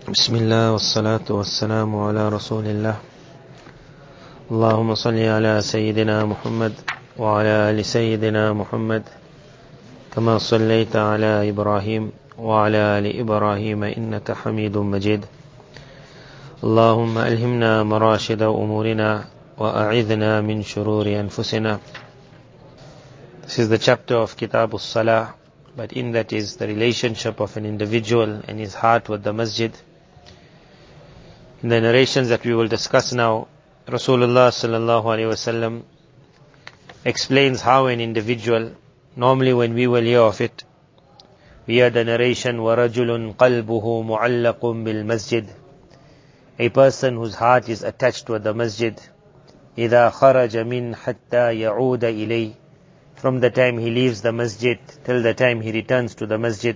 بسم الله والصلاة والسلام على رسول الله اللهم صل على سيدنا محمد وعلى آل سيدنا محمد كما صليت على إبراهيم وعلى آل إبراهيم إنك حميد مجيد اللهم ألهمنا مراشد أمورنا وأعذنا من شرور أنفسنا. This is the chapter of Kitab al-Salah, but in that is the relationship of an individual and his heart with the masjid. In the narrations that we will discuss now, Rasulullah sallallahu alaihi wasallam explains how an individual, normally when we will hear of it, we hear the narration, وَرَجُلٌ قَلْبُهُ مُعَلَّقٌ بِالْمَسْجِدِ, a person whose heart is attached with the masjid, إِذَا خَرَجَ مِنْ حَتَّى يَعُودَ إِلَيْهِ, from the time he leaves the masjid till the time he returns to the masjid.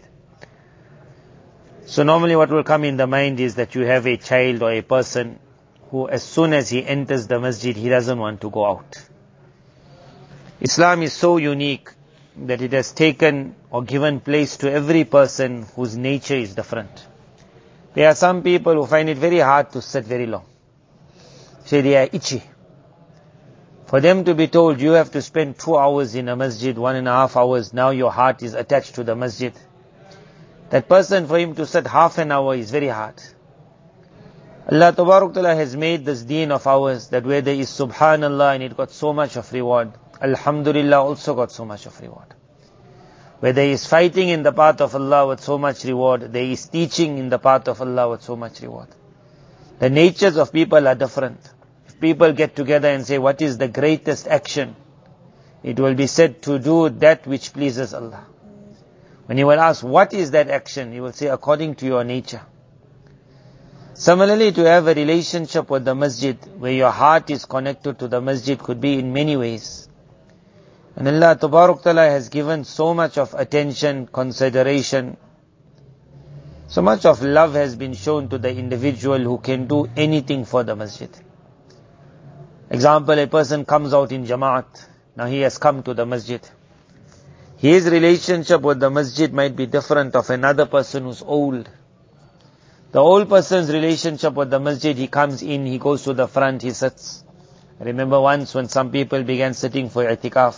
So normally what will come in the mind is that you have a child or a person who as soon as he enters the masjid, he doesn't want to go out. Islam is so unique that it has taken or given place to every person whose nature is different. There are some people who find it very hard to sit very long. Say they are itchy. For them to be told you have to spend 2 hours in a masjid, 1.5 hours, now your heart is attached to the masjid. That person, for him to sit half an hour is very hard. Allah Tabarak Ta'ala has made this deen of ours that where there is Subhanallah and it got so much of reward, Alhamdulillah also got so much of reward. Where there is fighting in the path of Allah with so much reward, there is teaching in the path of Allah with so much reward. The natures of people are different. If people get together and say what is the greatest action, it will be said to do that which pleases Allah. When you will ask, what is that action? You will say, according to your nature. Similarly, to have a relationship with the masjid, where your heart is connected to the masjid, could be in many ways. And Allah Tabarak Ta'ala has given so much of attention, consideration, so much of love has been shown to the individual who can do anything for the masjid. Example, a person comes out in Jamaat. Now he has come to the masjid. His relationship with the masjid might be different of another person who's old. The old person's relationship with the masjid, he comes in, he goes to the front, he sits. I remember once when some people began sitting for i'tikaf.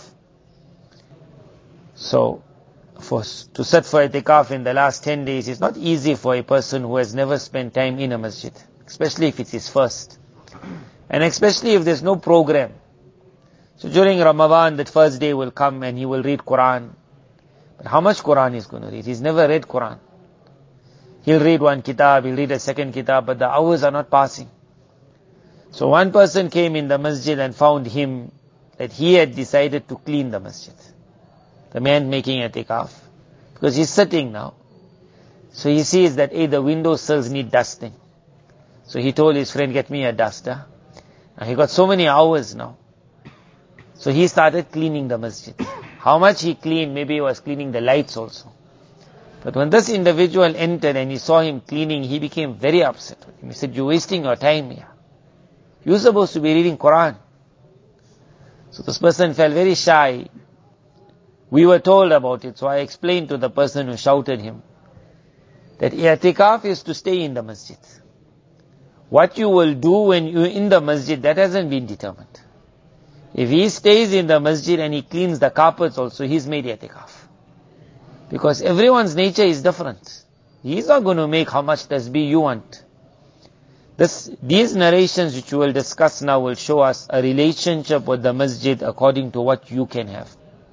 So, to sit for i'tikaf in the last 10 days is not easy for a person who has never spent time in a masjid. Especially if it's his first. And especially if there's no program. So during Ramadan, that first day will come and he will read Quran. But how much Quran he's going to read? He's never read Quran. He'll read one kitab, he'll read a second kitab, but the hours are not passing. So one person came in the masjid and found him that he had decided to clean the masjid. The man making i'tikaf. Because he's sitting now. So he sees that the windowsills need dusting. So he told his friend, get me a duster. And he got so many hours now. So he started cleaning the masjid. How much he cleaned, maybe he was cleaning the lights also. But when this individual entered and he saw him cleaning, he became very upset with him. He said, you're wasting your time here. You're supposed to be reading Quran. So this person felt very shy. We were told about it, so I explained to the person who shouted him that i'tikaf is to stay in the masjid. What you will do when you're in the masjid, that hasn't been determined. If he stays in the masjid and he cleans the carpets also, he's made i'tikaf. Because everyone's nature is different. He's not going to make how much tasbih you want. These narrations which we will discuss now will show us a relationship with the masjid according to what you can have.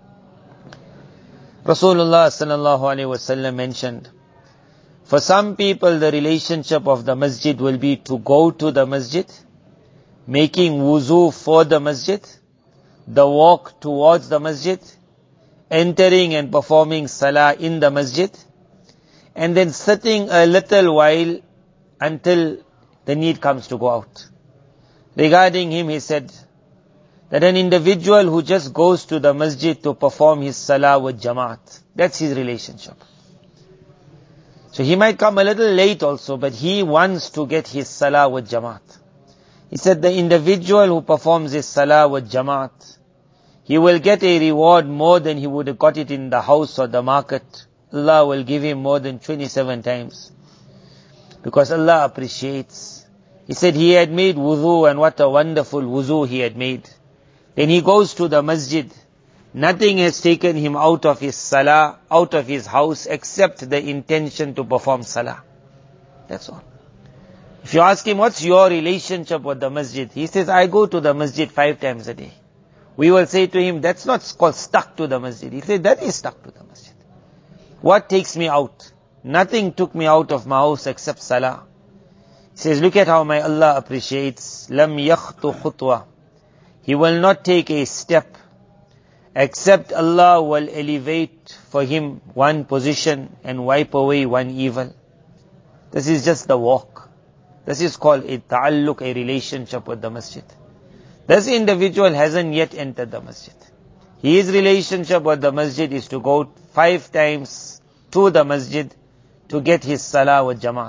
Rasulullah sallallahu alaihi wasallam mentioned, for some people the relationship of the masjid will be to go to the masjid, making wuzu for the masjid, the walk towards the masjid, entering and performing salah in the masjid, and then sitting a little while until the need comes to go out. Regarding him, he said that an individual who just goes to the masjid to perform his salah with Jamaat, that's his relationship. So he might come a little late also, but he wants to get his salah with Jamaat. He said the individual who performs his salah with Jamaat, he will get a reward more than he would have got it in the house or the market. Allah will give him more than 27 times. Because Allah appreciates. He said he had made wudu, and what a wonderful wudu he had made. Then he goes to the masjid. Nothing has taken him out of his salah, out of his house, except the intention to perform salah. That's all. If you ask him, what's your relationship with the masjid? He says, I go to the masjid 5 times a day. We will say to him, that's not called stuck to the masjid. He says, that is stuck to the masjid. What takes me out? Nothing took me out of my house except salah. He says, look at how my Allah appreciates. Lam yakhtu khutwa. He will not take a step except Allah will elevate for him one position and wipe away one evil. This is just the walk. This is called a ta'alluq, a relationship with the masjid. This individual hasn't yet entered the masjid. His relationship with the masjid is to go 5 times to the masjid to get his salah with jamaat.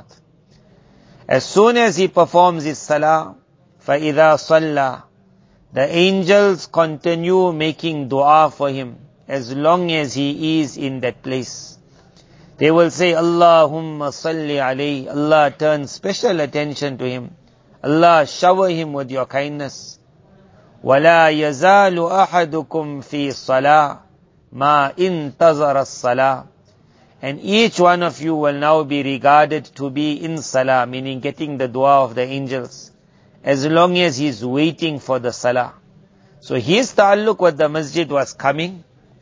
As soon as he performs his salah, فَإِذَا صَلَّى, the angels continue making dua for him as long as he is in that place. They will say, Allahumma salli alayhi. Allah turn special attention to him. Allah shower him with your kindness. وَلَا يَزَالُ أَحَدُكُمْ فِي صَلَاةٍ مَا إِنْتَظَرَ الصَّلَاةِ. And each one of you will now be regarded to be in salah, meaning getting the dua of the angels, as long as he is waiting for the salah. So his ta'alluq with the masjid was coming.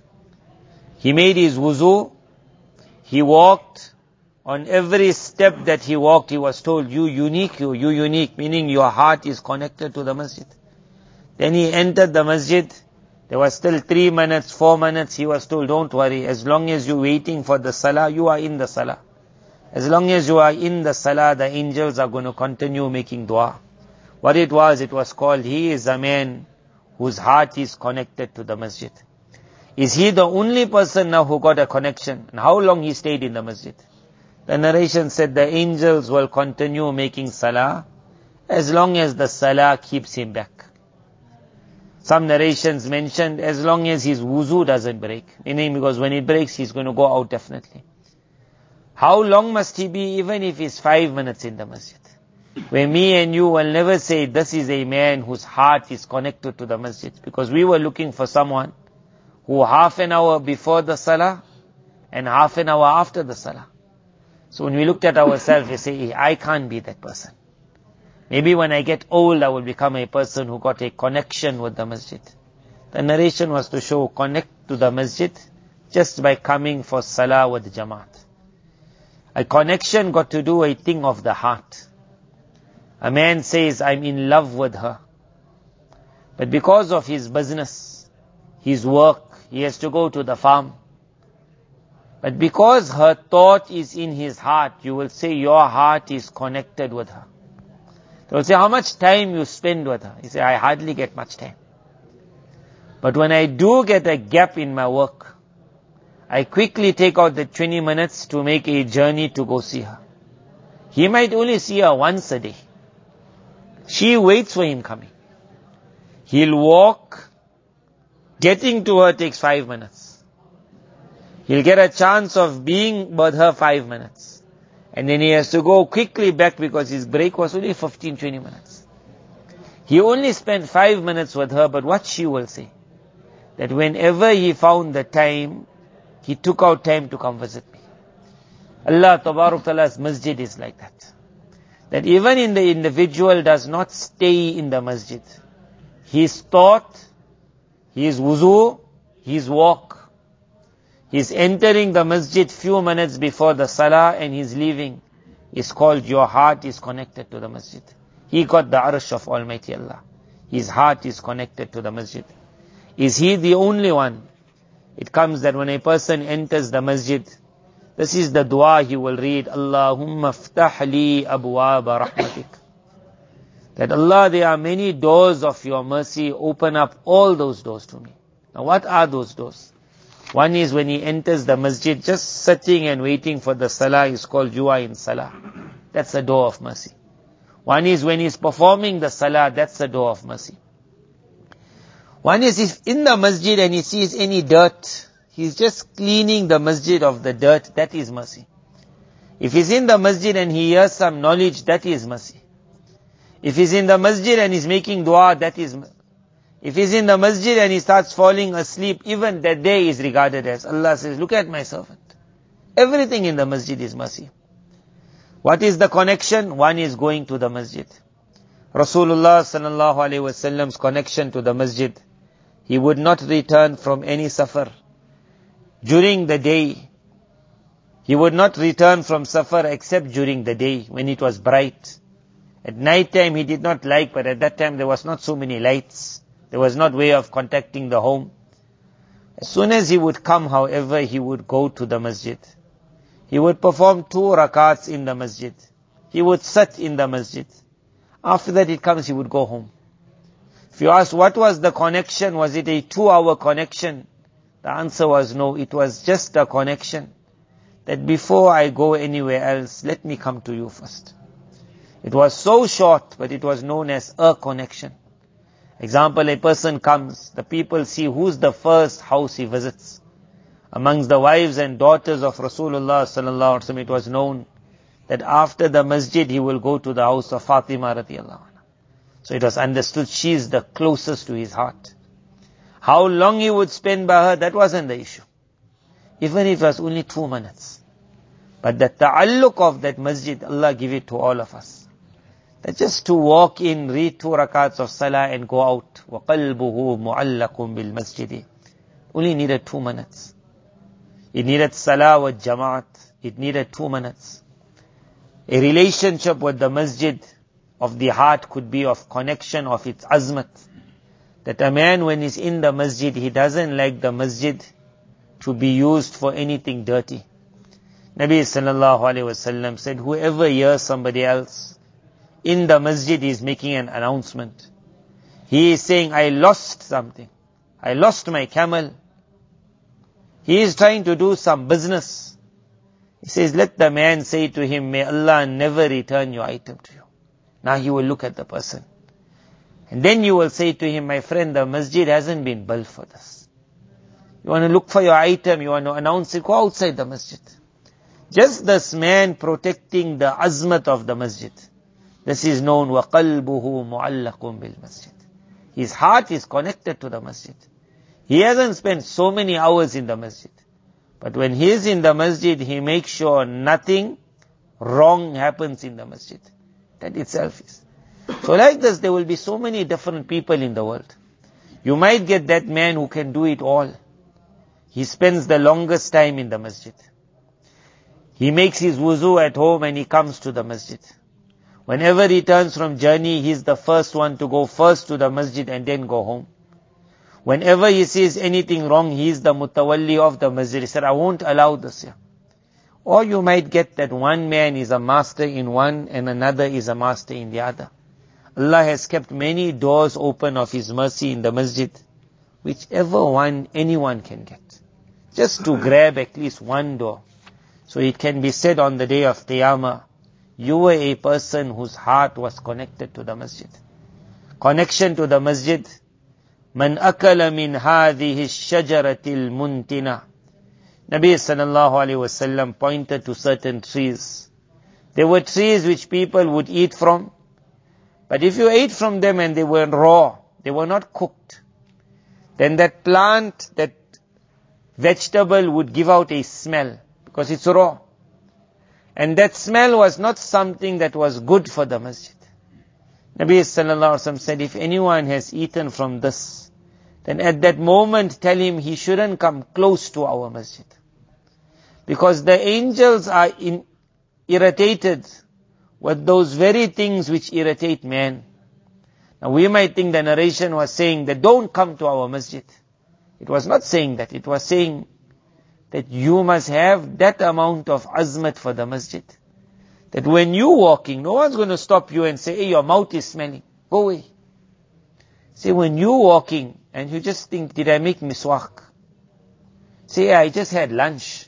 He made his wuzu. He walked. On every step that he walked, he was told, you unique, meaning your heart is connected to the masjid. Then he entered the masjid. There was still 3 minutes, 4 minutes. He was told, don't worry. As long as you're waiting for the salah, you are in the salah. As long as you are in the salah, the angels are going to continue making dua. What it was called, he is a man whose heart is connected to the masjid. Is he the only person now who got a connection? And how long he stayed in the masjid? The narration said the angels will continue making salah as long as the salah keeps him back. Some narrations mentioned as long as his wuzu doesn't break. Meaning because when it breaks, he's going to go out definitely. How long must he be even if he's 5 minutes in the masjid? Where me and you will never say this is a man whose heart is connected to the masjid. Because we were looking for someone who half an hour before the salah and half an hour after the salah. So when we looked at ourselves, we say, I can't be that person. Maybe when I get old, I will become a person who got a connection with the masjid. The narration was to show connect to the masjid just by coming for salah with jamaat. A connection got to do a thing of the heart. A man says, I'm in love with her. But because of his business, his work, he has to go to the farm. But because her thought is in his heart, you will say your heart is connected with her. They will say, how much time you spend with her? You say, I hardly get much time. But when I do get a gap in my work, I quickly take out the 20 minutes to make a journey to go see her. He might only see her once a day. She waits for him coming. He'll walk. Getting to her takes 5 minutes. He'll get a chance of being with her 5 minutes. And then he has to go quickly back because his break was only 15-20 minutes. He only spent 5 minutes with her, but what she will say? That whenever he found the time, he took out time to come visit me. Allah Tabarak Ta'ala's masjid is like that. That even in the individual does not stay in the masjid. His thought, his wuzu, his walk. He's entering the masjid few minutes before the salah and he's leaving. It's called your heart is connected to the masjid. He got the arsh of Almighty Allah. His heart is connected to the masjid. Is he the only one? It comes that when a person enters the masjid, this is the dua he will read, Allahumma ftah li abwaaba rahmatik. That Allah, there are many doors of your mercy, open up all those doors to me. Now what are those doors? One is when he enters the masjid, just sitting and waiting for the salah is called jua in salah. That's a door of mercy. One is when he's performing the salah, that's a door of mercy. One is if in the masjid and he sees any dirt, he's just cleaning the masjid of the dirt, that is mercy. If he's in the masjid and he hears some knowledge, that is mercy. If he's in the masjid and he's making dua, that is mercy. If he's in the masjid and he starts falling asleep, even that day is regarded as, Allah says, look at my servant. Everything in the masjid is mercy. What is the connection? One is going to the masjid. Rasulullah sallallahu alaihi wasallam's connection to the masjid. He would not return from any safar. During the day, he would not return from safar except during the day when it was bright. At night time he did not like, but at that time there was not so many lights. There was not way of contacting the home. As soon as he would come, however, he would go to the masjid. He would perform 2 rakats in the masjid. He would sit in the masjid. After that it comes, he would go home. If you ask what was the connection, was it a 2-hour connection? The answer was no, it was just a connection. That before I go anywhere else, let me come to you first. It was so short, but it was known as a connection. Example, a person comes, the people see who's the first house he visits. Amongst the wives and daughters of Rasulullah sallallahu alaihi wasallam, it was known that after the masjid he will go to the house of Fatima radiyallahu anha. So it was understood she is the closest to his heart. How long he would spend by her, that wasn't the issue. Even if it was only 2 minutes. But the ta'alluq of that masjid, Allah give it to all of us. That just to walk in, read 2 rakats of salah and go out. وَقَلْبُهُ مُعَلَّقٌ بِالْمَسْجِدِ. Only needed 2 minutes. It needed salah with jamaat. It needed 2 minutes. A relationship with the masjid of the heart could be of connection of its azmat. That a man when he's in the masjid, he doesn't like the masjid to be used for anything dirty. Nabi sallallahu alaihi wasallam said, whoever hears somebody else in the masjid is making an announcement. He is saying, I lost something. I lost my camel. He is trying to do some business. He says, let the man say to him, may Allah never return your item to you. Now he will look at the person. And then you will say to him, my friend, the masjid hasn't been built for this. You want to look for your item, you want to announce it, go outside the masjid. Just this man protecting the azmat of the masjid. This is known, وَقَلْبُهُ مُعَلَّقٌ بِالْمَسْجِدِ. His heart is connected to the masjid. He hasn't spent so many hours in the masjid. But when he is in the masjid, he makes sure nothing wrong happens in the masjid. That itself is. So like this, there will be so many different people in the world. You might get that man who can do it all. He spends the longest time in the masjid. He makes his wuzu at home and he comes to the masjid. Whenever he returns from journey, he's the first one to go first to the masjid and then go home. Whenever he sees anything wrong, he's the mutawalli of the masjid. He said, I won't allow this here. Or you might get that one man is a master in one and another is a master in the other. Allah has kept many doors open of His mercy in the masjid. Whichever one anyone can get. Just to grab at least one door. So it can be said on the day of Qiyamah, you were a person whose heart was connected to the masjid. Connection to the masjid. Man akala min hadhihi shajaratil muntina. Nabi sallallahu alaihi wasallam pointed to certain trees. There were trees which people would eat from. But if you ate from them and they were raw, they were not cooked, then that plant, that vegetable would give out a smell because it's raw. And that smell was not something that was good for the masjid. Nabi sallallahu alaihi wasallam said, if anyone has eaten from this, then at that moment tell him he shouldn't come close to our masjid. Because the angels are irritated with those very things which irritate man. Now we might think the narration was saying that don't come to our masjid. It was not saying that. It was saying that you must have that amount of azmat for the masjid. That when you're walking, no one's going to stop you and say, hey, your mouth is smelling. Go away. Say, when you're walking and you just think, did I make miswak? Say, I just had lunch.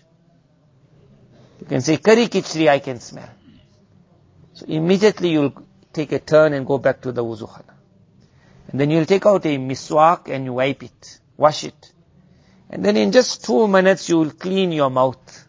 You can say, curry khichdi I can smell. So immediately you'll take a turn and go back to the wuzu khana. And then you'll take out a miswak and you wipe it, wash it. And then in just 2 minutes you will clean your mouth.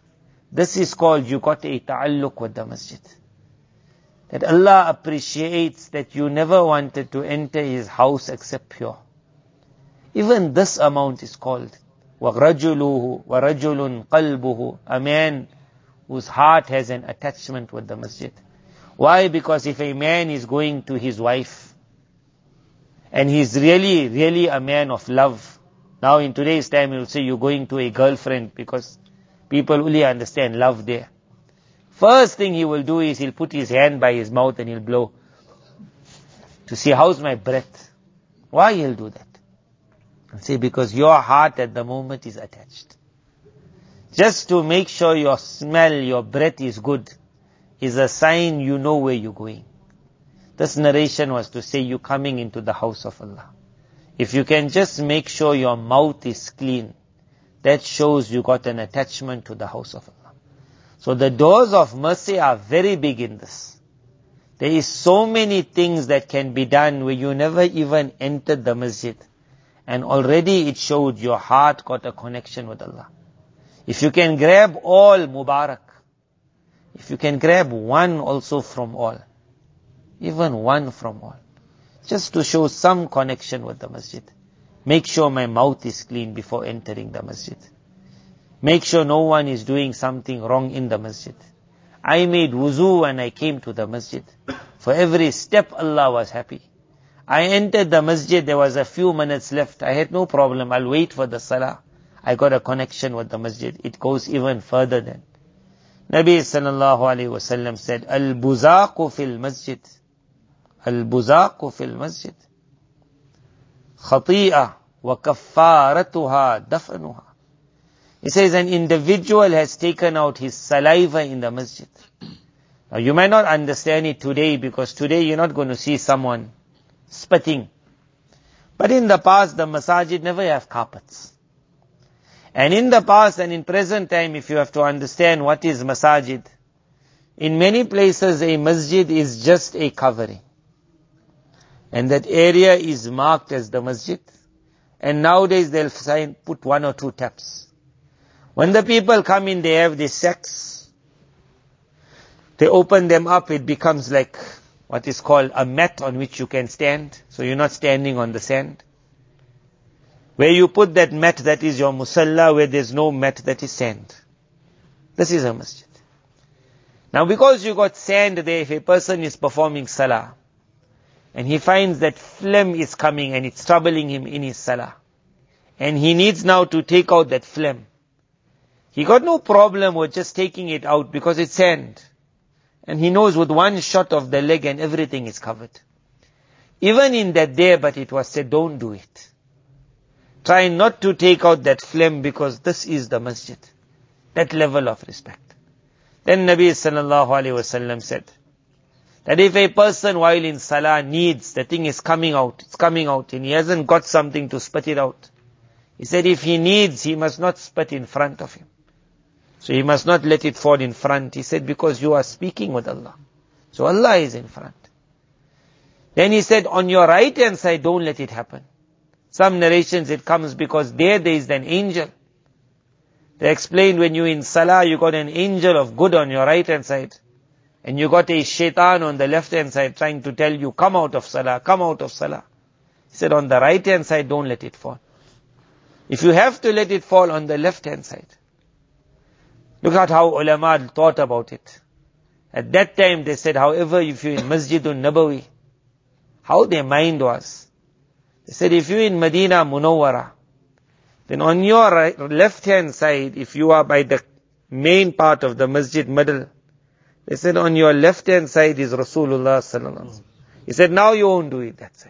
This is called you got a ta'alluq with the masjid. That Allah appreciates that you never wanted to enter His house except pure. Even this amount is called وَرَجُلُهُ وَرَجُلٌ قَلْبُهُ, a man whose heart has an attachment with the masjid. Why? Because if a man is going to his wife, and he's really, really a man of love. Now in today's time you'll say you're going to a girlfriend, because people only understand love there. First thing he will do is he'll put his hand by his mouth and he'll blow to see how's my breath. Why he'll do that? And say because your heart at the moment is attached. Just to make sure your smell, your breath is good, is a sign you know where you're going. This narration was to say you're coming into the house of Allah. If you can just make sure your mouth is clean, that shows you got an attachment to the house of Allah. So the doors of mercy are very big in this. There is so many things that can be done where you never even entered the masjid, and already it showed your heart got a connection with Allah. If you can grab all, Mubarak. If you can grab one also from all, even one from all, just to show some connection with the masjid. Make sure my mouth is clean before entering the masjid. Make sure no one is doing something wrong in the masjid. I made wuzu when I came to the masjid. For every step Allah was happy. I entered the masjid, there was a few minutes left. I had no problem, I'll wait for the salah. I got a connection with the masjid. It goes even further than. Nabi sallallahu alayhi wa sallam said, Al-buzaqu fil masjid. Al-buzaqu fil masjid. Khati'a wa kaffaratuha dafanuha. He says an individual has taken out his saliva in the masjid. Now you might not understand it today, because today you're not going to see someone spitting. But in the past the masajid never have carpets. And in the past and in present time, if you have to understand what is masajid, in many places a masjid is just a covering. And that area is marked as the masjid. And nowadays they'll put 1 or 2 taps. When the people come in, they have these sacks. They open them up, it becomes like what is called a mat on which you can stand. So you're not standing on the sand. Where you put that mat, that is your musalla. Where there's no mat, that is sand. This is a masjid. Now because you got sand there, if a person is performing salah, and he finds that phlegm is coming and it's troubling him in his salah, and he needs now to take out that phlegm, he got no problem with just taking it out because it's sand. And he knows with one shot of the leg and everything is covered. Even in that day, but it was said, don't do it. Try not to take out that phlegm, because this is the masjid. That level of respect. Then Nabi sallallahu alayhi wa sallam said, that if a person while in salah needs, the thing is coming out, it's coming out, and he hasn't got something to spit it out. He said if he needs, he must not spit in front of him. So he must not let it fall in front. He said because you are speaking with Allah. So Allah is in front. Then he said on your right hand side, don't let it happen. Some narrations it comes because there is an angel. They explained when you in salah, you got an angel of good on your right hand side. And you got a shaitan on the left hand side trying to tell you, come out of salah, come out of salah. He said on the right hand side, don't let it fall. If you have to let it fall on the left hand side. Look at how ulama thought about it. At that time they said, however, if you're in Masjidun Nabawi, how their mind was. They said if you're in Medina Munawwara, then on your left hand side, if you are by the main part of the masjid middle, they said on your left hand side is Rasulullah sallallahu alaihi wasallam. He said now you won't do it that side.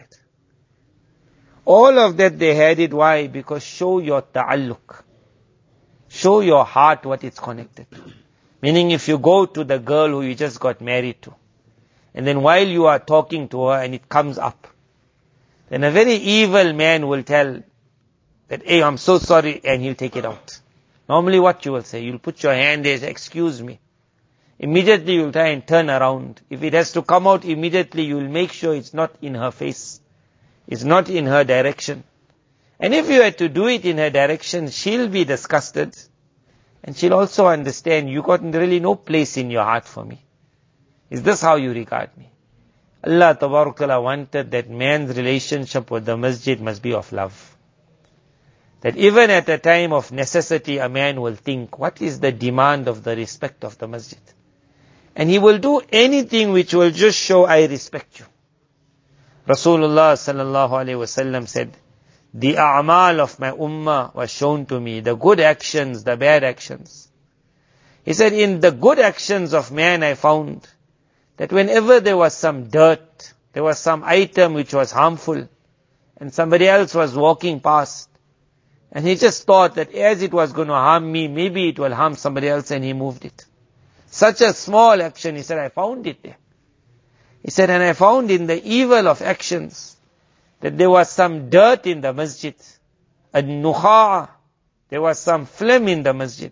All of that they had it. Why? Because show your ta'alluq. Show your heart what it's connected to. Meaning if you go to the girl who you just got married to, and then while you are talking to her and it comes up, then a very evil man will tell that, hey, I'm so sorry, and he'll take it out. Normally what you will say, you'll put your hand there, say, excuse me. Immediately you'll try and turn around. If it has to come out immediately, you'll make sure it's not in her face. It's not in her direction. And if you had to do it in her direction, she'll be disgusted. And she'll also understand, you got really no place in your heart for me. Is this how you regard me? Allah Tabarakala wanted that man's relationship with the masjid must be of love. That even at a time of necessity, a man will think, what is the demand of the respect of the masjid? And he will do anything which will just show, I respect you. Rasulullah sallallahu alaihi wasallam said, the a'mal of my ummah was shown to me, the good actions, the bad actions. He said, in the good actions of man I found that whenever there was some dirt, there was some item which was harmful, and somebody else was walking past, and he just thought that as it was going to harm me, maybe it will harm somebody else, and he moved it. Such a small action, he said, I found it there. He said, and I found in the evil of actions, that there was some dirt in the masjid, a nukha'a, there was some phlegm in the masjid.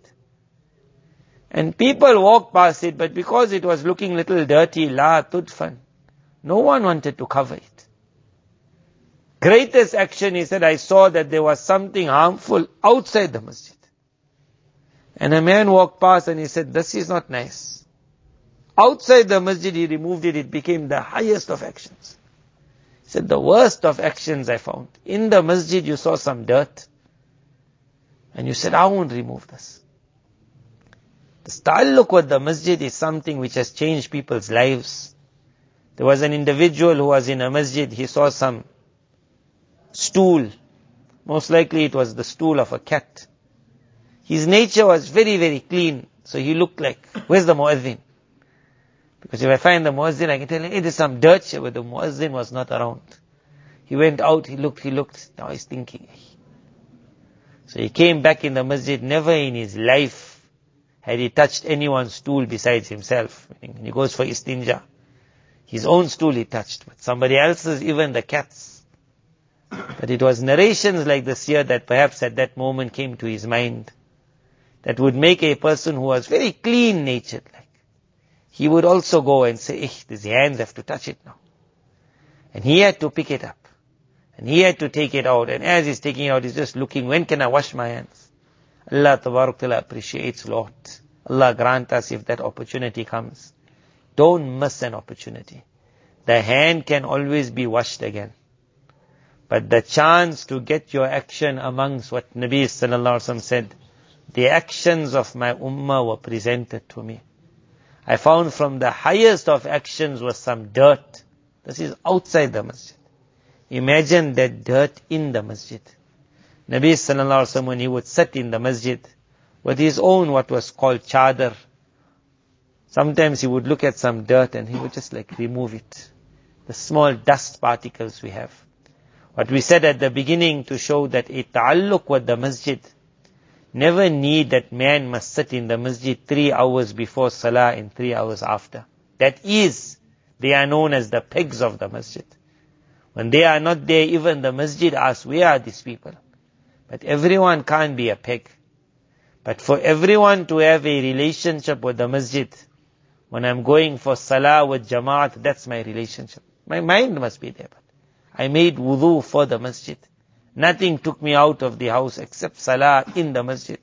And people walked past it, but because it was looking little dirty, la tudfan, no one wanted to cover it. Greatest action, he said, I saw that there was something harmful outside the masjid. And a man walked past and he said, this is not nice. Outside the masjid, he removed it, it became the highest of actions. He said, the worst of actions I found. In the masjid, you saw some dirt. And you said, I won't remove this. The ta'alluq with the masjid is something which has changed people's lives. There was an individual who was in a masjid, he saw some stool. Most likely it was the stool of a cat. His nature was very, very clean. So he looked like, where's the muezzin? Because if I find the muezzin, I can tell him, hey, there's some dirt here, but the muezzin was not around. He went out, he looked, now he's thinking. So he came back in the masjid, never in his life had he touched anyone's stool besides himself. When he goes for istinja, his own stool he touched, but somebody else's, even the cat's. But it was narrations like this here that perhaps at that moment came to his mind, that would make a person who was very clean natured, like, he would also go and say, these hands have to touch it now. And he had to pick it up. And he had to take it out. And as he's taking it out, he's just looking, when can I wash my hands? Allah Tabarak Ta'ala appreciates Lord. Allah grant us if that opportunity comes. Don't miss an opportunity. The hand can always be washed again. But the chance to get your action amongst what Nabi Sallallahu Alaihi Wasallam said, the actions of my ummah were presented to me. I found from the highest of actions was some dirt. This is outside the masjid. Imagine that dirt in the masjid. Nabi Sallallahu Alaihi Wasallam, when he would sit in the masjid with his own what was called chadar, sometimes he would look at some dirt and he would just like remove it. The small dust particles we have. What we said at the beginning to show that a ta'alluq with the masjid never need that man must sit in the masjid 3 hours before salah and 3 hours after. That is, they are known as the pegs of the masjid. When they are not there, even the masjid asks, where are these people? But everyone can't be a peg. But for everyone to have a relationship with the masjid, when I'm going for salah with jamaat, that's my relationship. My mind must be there. But I made wudu for the masjid. Nothing took me out of the house except salah in the masjid.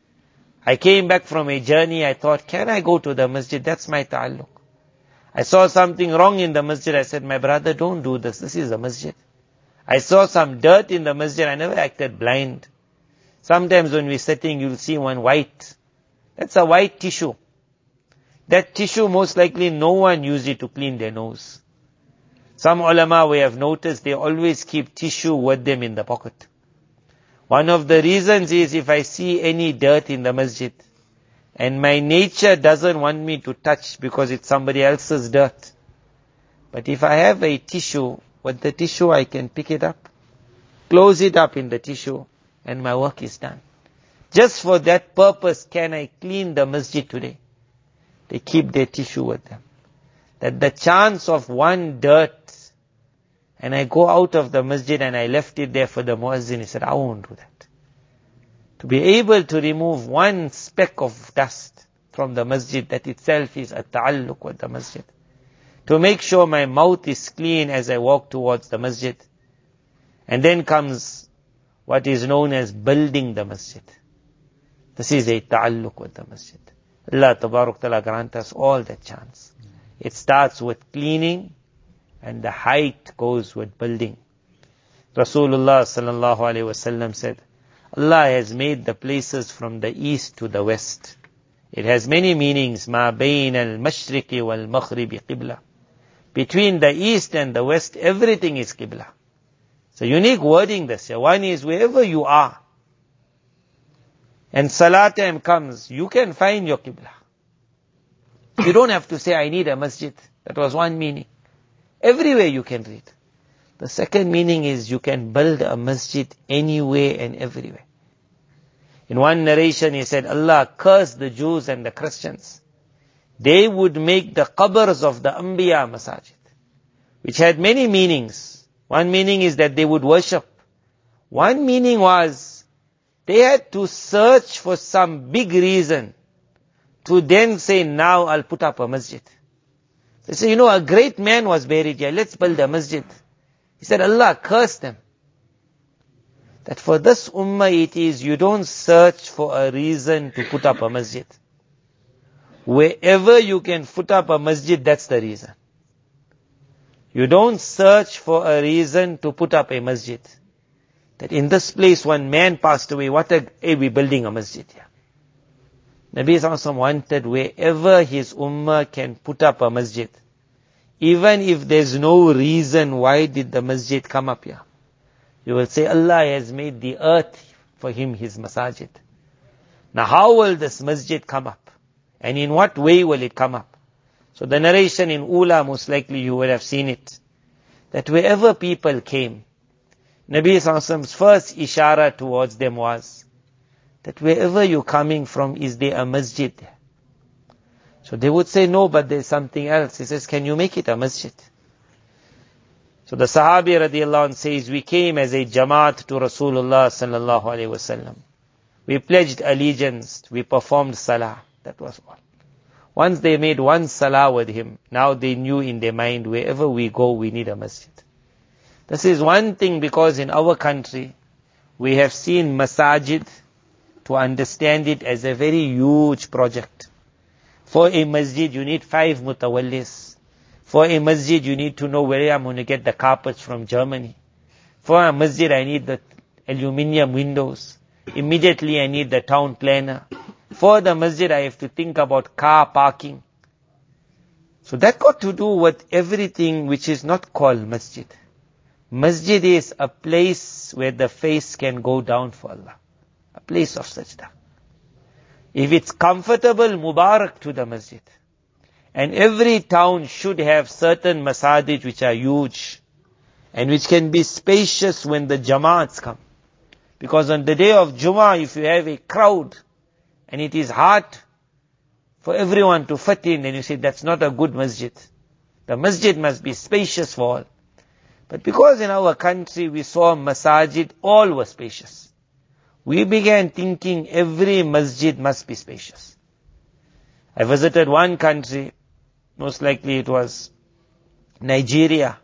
I came back from a journey, I thought, can I go to the masjid? That's my ta'alluq. I saw something wrong in the masjid, I said, my brother, don't do this, this is the masjid. I saw some dirt in the masjid, I never acted blind. Sometimes when we're sitting, you'll see one white. That's a white tissue. That tissue, most likely no one used it to clean their nose. Some ulama, we have noticed, they always keep tissue with them in the pocket. One of the reasons is if I see any dirt in the masjid, and my nature doesn't want me to touch because it's somebody else's dirt. But if I have a tissue, with the tissue I can pick it up, close it up in the tissue, and my work is done. Just for that purpose can I clean the masjid today. They keep their tissue with them. That the chance of one dirt, and I go out of the masjid and I left it there for the muezzin, he said, I won't do that. To be able to remove one speck of dust from the masjid, that itself is a ta'alluq with the masjid. To make sure my mouth is clean as I walk towards the masjid. And then comes what is known as building the masjid. This is a ta'alluq with the masjid. Allah Tabarak Ta'ala grant us all that chance. It starts with cleaning and the height goes with building. Rasulullah sallallahu alaihi wasallam said, Allah has made the places from the east to the west. It has many meanings. Ma bayn al-mashriqi wal-maghribi qibla. Between the east and the west, everything is qibla. So unique wording this here. One is wherever you are, and salah time comes, you can find your qibla. You don't have to say, I need a masjid. That was one meaning. Everywhere you can read. The second meaning is you can build a masjid anywhere and everywhere. In one narration he said, Allah cursed the Jews and the Christians. They would make the qabrs of the Anbiya masajid, which had many meanings. One meaning is that they would worship. One meaning was they had to search for some big reason to then say, now I'll put up a masjid. They say, a great man was buried here, let's build a masjid. He said, Allah cursed them. That for this ummah it is, you don't search for a reason to put up a masjid. Wherever you can put up a masjid, that's the reason. You don't search for a reason to put up a masjid. That in this place one man passed away, we building a masjid here. Nabi Sallallahu Alaihi Wasallam wanted wherever his ummah can put up a masjid. Even if there's no reason why did the masjid come up here. You will say Allah has made the earth for him his masajid. Now how will this masjid come up? And in what way will it come up? So the narration in Ula, most likely you would have seen it. That wherever people came, Nabi Sallallahu Alaihi Wasallam's first ishara towards them was, that wherever you're coming from, is there a masjid? So they would say, no, but there's something else. He says, can you make it a masjid? So the Sahabi radiallahu anh says, we came as a Jamaat to Rasulullah sallallahu alaihi wasallam. We pledged allegiance, we performed salah. That was all. Once they made one salah with him, now they knew in their mind, wherever we go, we need a masjid. This is one thing, because in our country, we have seen masajid to understand it as a very huge project. For a masjid, you need 5 mutawallis. For a masjid, you need to know where I'm going to get the carpets from Germany. For a masjid, I need the aluminium windows. Immediately, I need the town planner. For the masjid, I have to think about car parking. So that got to do with everything which is not called masjid. Masjid is a place where the face can go down for Allah. A place of sajda. If it's comfortable, mubarak to the masjid. And every town should have certain masajid which are huge and which can be spacious when the jamaats come. Because on the day of Jummah, if you have a crowd and it is hard for everyone to fit in, then you say that's not a good masjid. The masjid must be spacious for all. But because in our country we saw masajid, all were spacious, we began thinking every masjid must be spacious. I visited one country, most likely it was Nigeria.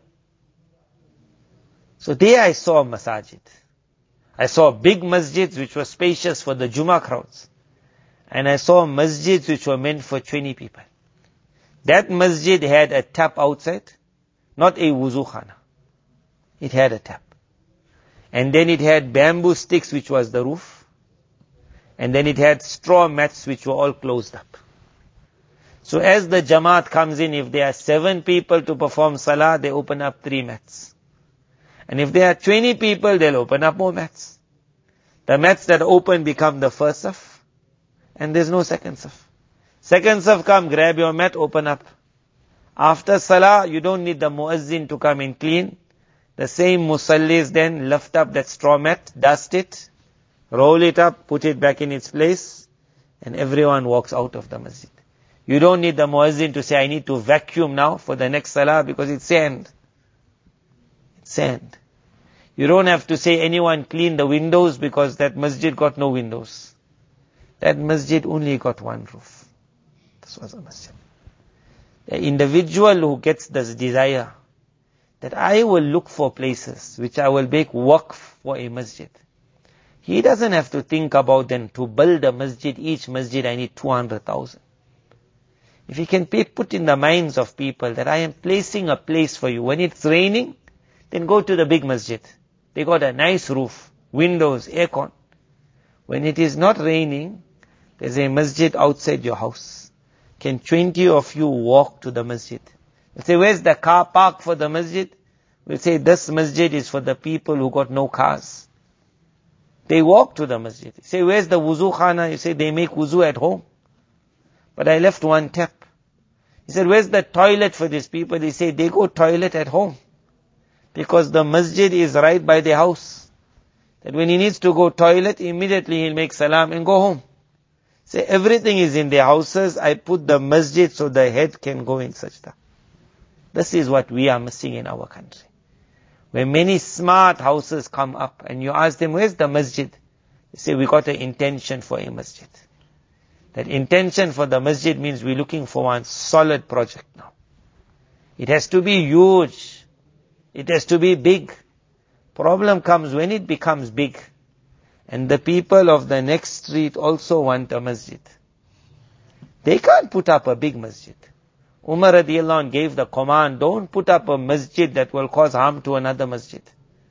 So there I saw masajid. I saw big masjids which were spacious for the Jummah crowds. And I saw masjids which were meant for 20 people. That masjid had a tap outside, not a wuzu khana. It had a tap. And then it had bamboo sticks which was the roof. And then it had straw mats which were all closed up. So as the Jamaat comes in, if there are 7 people to perform salah, they open up 3 mats. And if there are 20 people, they'll open up more mats. The mats that open become the first saf. And there's no second saf. Second saf come, grab your mat, open up. After salah, you don't need the muazzin to come and clean. The same musallis then lift up that straw mat, dust it, roll it up, put it back in its place, and everyone walks out of the masjid. You don't need the muazzin to say, I need to vacuum now for the next salah because it's sand. It's sand. You don't have to say anyone clean the windows because that masjid got no windows. That masjid only got one roof. This was a masjid. The individual who gets this desire that I will look for places which I will make waqf for a masjid. He doesn't have to think about then to build a masjid, each masjid I need 200,000. If he can put in the minds of people that I am placing a place for you. When it's raining, then go to the big masjid. They got a nice roof, windows, aircon. When it is not raining, there's a masjid outside your house. Can 20 of you walk to the masjid? We'll say, where's the car park for the masjid? We'll say, this masjid is for the people who got no cars. They walk to the masjid. You say, where's the wuzu khana? You say, they make wuzu at home. But I left one tap. He said, where's the toilet for these people? He said, they go toilet at home. Because the masjid is right by their house. That when he needs to go toilet, immediately he'll make salam and go home. Say, everything is in their houses. I put the masjid so the head can go in sajda. This is what we are missing in our country. Where many smart houses come up and you ask them, where's the masjid? They say, we got an intention for a masjid. That intention for the masjid means we're looking for one solid project now. It has to be huge. It has to be big. Problem comes when it becomes big. And the people of the next street also want a masjid. They can't put up a big masjid. Umar radiallahu anh gave the command, don't put up a masjid that will cause harm to another masjid.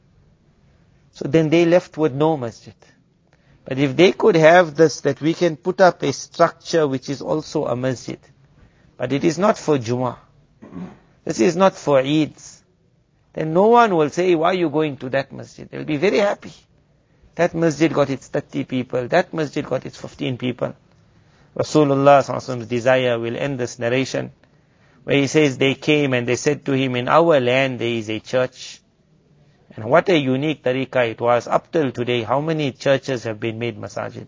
So then they left with no masjid. But if they could have this, that we can put up a structure which is also a masjid. But it is not for Jummah. This is not for Eids. Then no one will say, why are you going to that masjid? They'll be very happy. That masjid got its 30 people. That masjid got its 15 people. Rasulullah sallallahu alaihi wasallam's desire will end this narration, where he says they came and they said to him, in our land there is a church. And what a unique tariqah it was. Up till today, how many churches have been made masajid?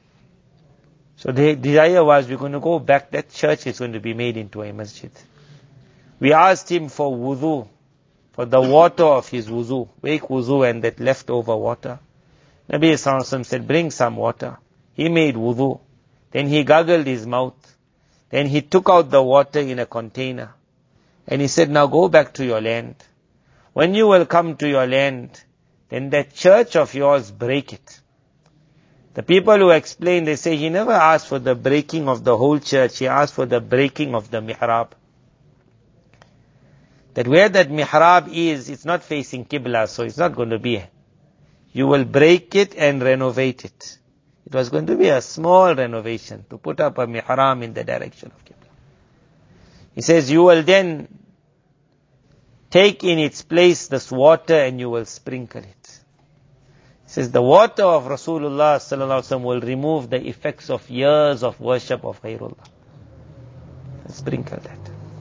So the desire was, we're going to go back, that church is going to be made into a masjid. We asked him for wudu, for the water of his wudu, make wudu and that leftover water. Nabi sallallahu alaihi wasallam said, bring some water. He made wudu. Then he gargled his mouth. Then he took out the water in a container. And he said, now go back to your land. When you will come to your land, then that church of yours, break it. The people who explain, they say, he never asked for the breaking of the whole church. He asked for the breaking of the mihrab. That where that mihrab is, it's not facing Qibla, so it's not going to be. You will break it and renovate it. It was going to be a small renovation to put up a mihrab in the direction of Qibla. He says, you will then take in its place this water and you will sprinkle it. He says, the water of Rasulullah sallallahu alaihi wasallam will remove the effects of years of worship of Ghairullah. Sprinkle that.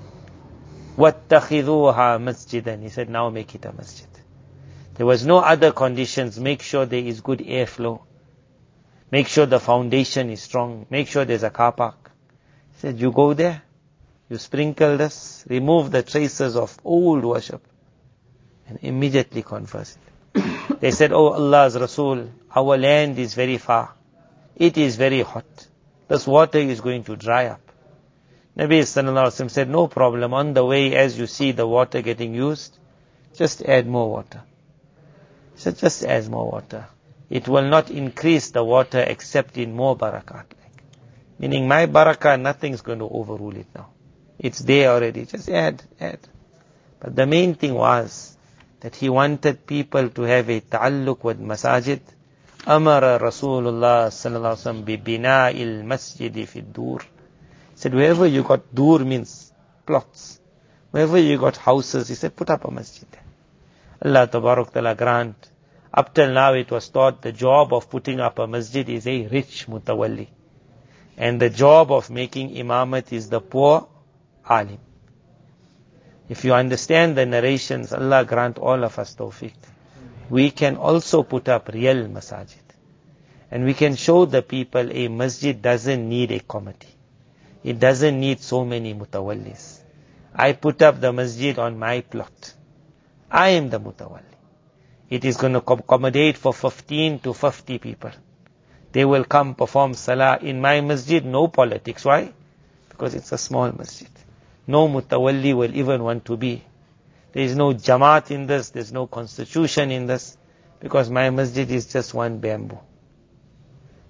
وَاتَّخِذُوهَا مَسْجِدًا. He said, now make it a masjid. There was no other conditions. Make sure there is good airflow. Make sure the foundation is strong. Make sure there's a car park. He said, you go there, you sprinkle this, remove the traces of old worship, and immediately converse it. They said, oh Allah's Rasul, our land is very far. It is very hot. This water is going to dry up. Nabi sallallahu alaihi wasallam said, no problem. On the way, as you see the water getting used, just add more water. He said, just add more water. It will not increase the water except in more barakat. Meaning my barakah, nothing's going to overrule it now. It's there already. Just add. But the main thing was that he wanted people to have a ta'alluq with masajid. Amara Rasulullah sallallahu alaihi wasallam bi bina'il masjidi fi dur. He said, wherever you got dur means plots. Wherever you got houses, he said, put up a masjid there. Allah Tabarak Ta'ala grant. Up till now it was thought the job of putting up a masjid is a rich mutawalli. And the job of making imamat is the poor alim. If you understand the narrations, Allah grant all of us tawfiq. We can also put up real masajid. And we can show the people a masjid doesn't need a committee. It doesn't need so many mutawallis. I put up the masjid on my plot. I am the mutawalli. It is going to accommodate for 15 to 50 people. They will come perform salah in my masjid, no politics. Why? Because it's a small masjid. No mutawalli will even want to be. There is no jamaat in this, there's no constitution in this, because my masjid is just one bamboo.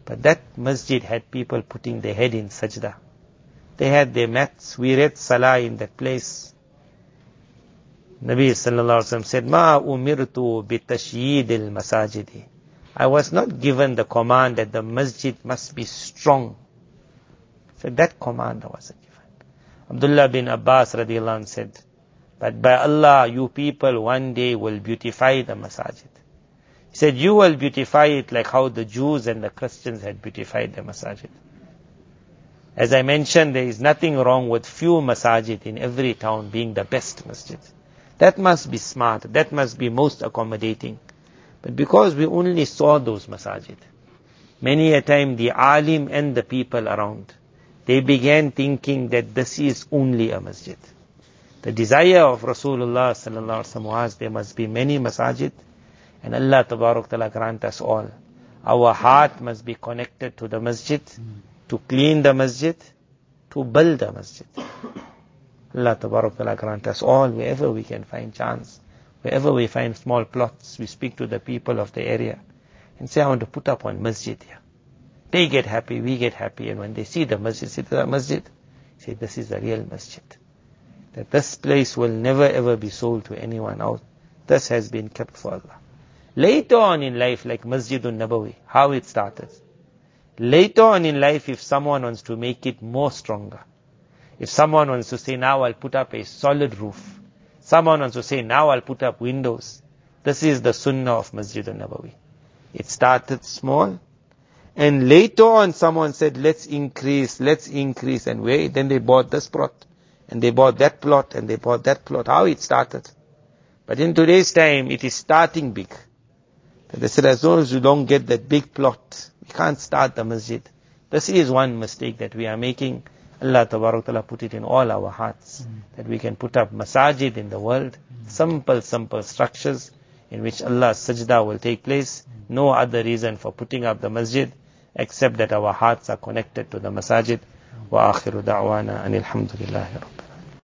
But that masjid had people putting their head in sajda. They had their mats. We read salah in that place. Nabi sallallahu alaihi wasallam said, "Ma umirtu bitashyid al-masajidi." I was not given the command that the masjid must be strong. So that command I wasn't given. Abdullah bin Abbas radiallahu anh said, "But by Allah, you people one day will beautify the masajid." He said, "You will beautify it like how the Jews and the Christians had beautified the masajid." As I mentioned, there is nothing wrong with few masajid in every town being the best masjid. That must be smart. That must be most accommodating. But because we only saw those masajid, many a time the alim and the people around, they began thinking that this is only a masjid. The desire of Rasulullah sallallahu alaihi wasallam was there must be many masajid, and Allah tabarak ta'ala grant us all. Our heart must be connected to the masjid, to clean the masjid, to build the masjid. Allah tabarak ta'ala grant us all, wherever we can find chance, wherever we find small plots, we speak to the people of the area and say, "I want to put up one masjid here." They get happy, we get happy, and when they see the masjid, say, "This is the real masjid." That this place will never ever be sold to anyone else. This has been kept for Allah. Later on in life, like Masjidun Nabawi, how it started. Later on in life, if someone wants to make it more stronger, if someone wants to say, "Now I'll put up a solid roof," someone wants to say, "Now I'll put up windows," this is the sunnah of Masjidun Nabawi. It started small, and later on someone said, let's increase, and wait, then they bought this plot, and they bought that plot, and they bought that plot. How it started. But in today's time, it is starting big. They said, as long as you don't get that big plot, you can't start the masjid. This is one mistake that we are making. Allah tabarak ta'ala put it in all our hearts, that we can put up masajid in the world, simple structures in which Allah's sajda will take place. No other reason for putting up the masjid except that our hearts are connected to the masajid. Wa akhiru da'wana anil hamdulillahi rabbil